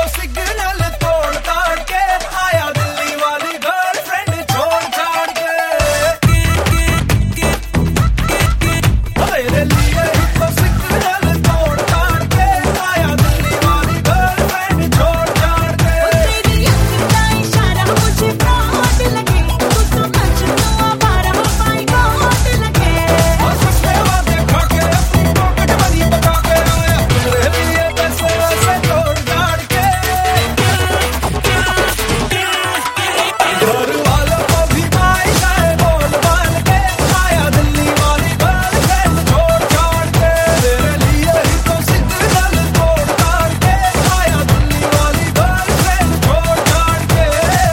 तो सिग्नल तोड़ ताड़ के आया दिल्ली वाली गर्लफ्रेंड छोड़ छाड़ के। तेरे लिए ही तो सिग्नल तोड़ ताड़ के आया दिल्ली वाली गर्लफ्रेंड छोड़ छाड़ के। तेरी आँख का इशारा मुझे फ्रॉड लगे, तू तो मजनू आवारा माय गॉड लगे। और सस्ते वादे खा के अपनी पॉकेट मनी बचा के आया तेरे लिए पैसे वैसे तोड़ ताड़ के। घर वालों को भी माई जाए बोल बाल के आया दिल्ली वाली गर्लफ्रेंड छोड़ छाड़ के। तेरे लिए ही तो सिग्नल तोड़ ताड़ के आया दिल्ली वाली गर्लफ्रेंड छोड़ छाड़ के।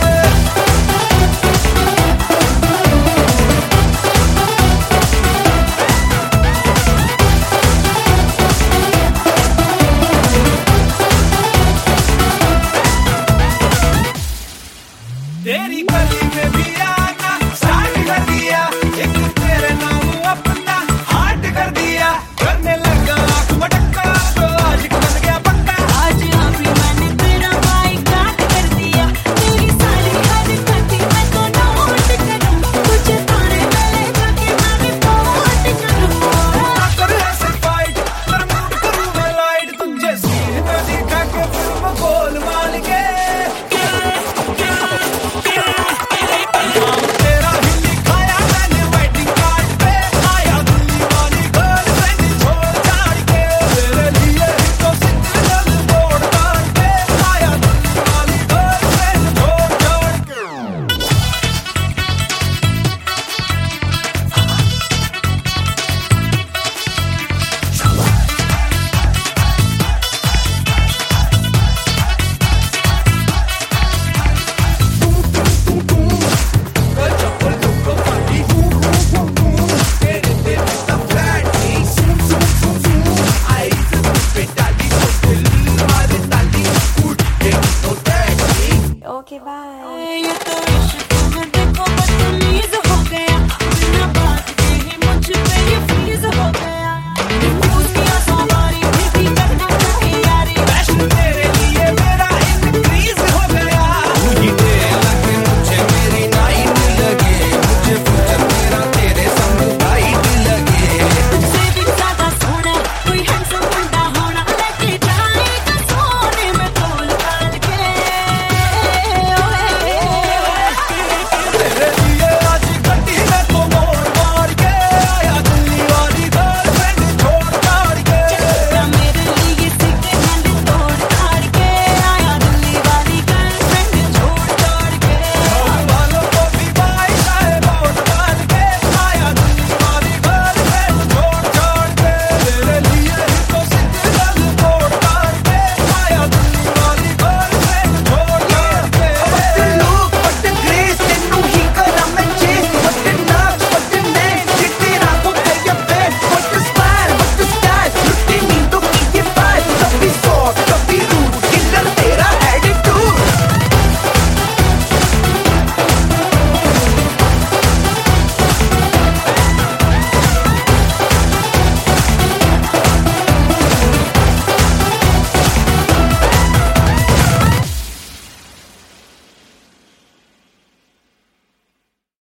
तेरी गली में भी आना स्टार्ट कर दिया, एक तेरे नाम अपना हार्ट कर दिया। करने लगा आँख मटक्का तो आज बन गया पक्का। आज अभी मैंने तेरा बाइकाट कर दिया, तेरी सारी हरकतें मैं तो नोट करूं, तुझे थाने में ले जाके मैं रिपोर्ट करूं। कर ऐसे फाइट पर मूड करूं मैं लाइट, तुझे सीन पे दिखा के फिल्म गोल माल के। तेरा ही लिखाया मैंने वेडिंग कार्ड पे आया दिल्ली वाली गर्लफ्रेंड छोड़ छाड़ के। तेरे लिए ही तो सिग्नल तोड़ ताड़ के आया दिल्ली वाली गर्लफ्रेंड छोड़ छाड़ के। चप्पल तुमको पार्टी तेरे तेरे सब फ्लैट आई पे डाली तो दिल मारे ताली उठ के तो टैक्सी। Okay, bye.